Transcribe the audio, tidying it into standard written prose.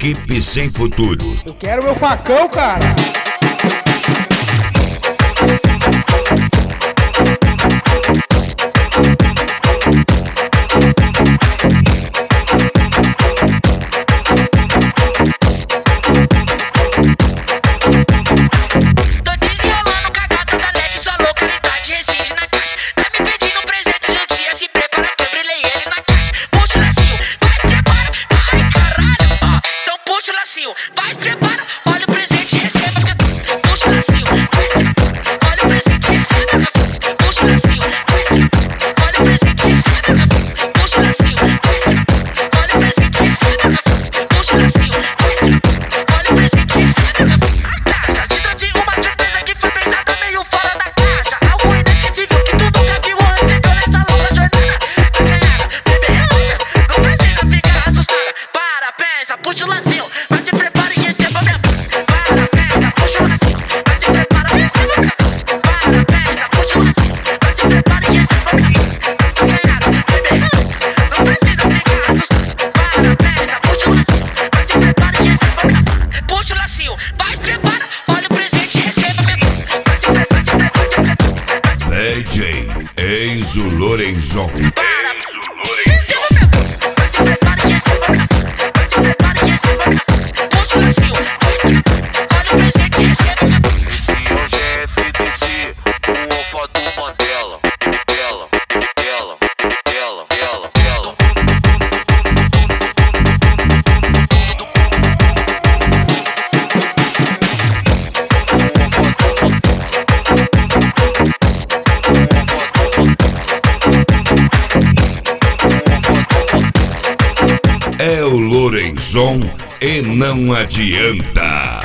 Equipe Sem Futuro. Eu quero meu facão, cara. Vai, prepara, olha o presente, receba minha puxa o lacinho, olha o presente, receba minha puxa o lacinho, olha o presente, receba minha puxa o lacinho, olha o presente, receba minha puxa o lacinho, olha o presente, receba minha a caixa, te trouxe uma surpresa que foi pensada meio fora da caixa, algo inesquecível que tu nunca viu ou recebeu nessa longa jornada, tá ganhada, bebê relaxa, não precisa ficar assustada, para, pensa, puxa o lacinho. Puxa o lacinho, vai, prepara, olha o presente, receba minha DJ Enzo Lorenzon. Puxa o lacinho, olha o presente, receba minha Esse hoje é FDC, o opa do Mandela. É o Lorenzon e não adianta.